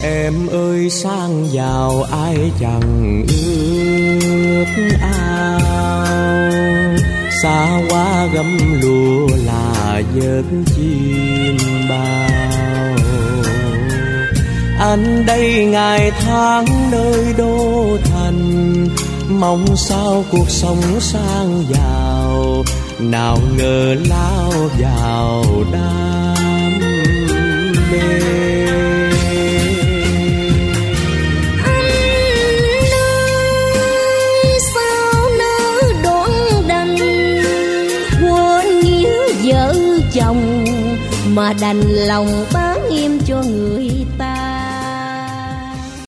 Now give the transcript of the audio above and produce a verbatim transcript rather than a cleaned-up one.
Em ơi sang giàu ai chẳng ước ao, xa quá gấm lụa là giấc chim bao. Anh đây ngày tháng nơi đô thành, mong sao cuộc sống sang giàu, nào ngờ lao vào đam mê. Chồng mà đành lòng bán em cho người ta.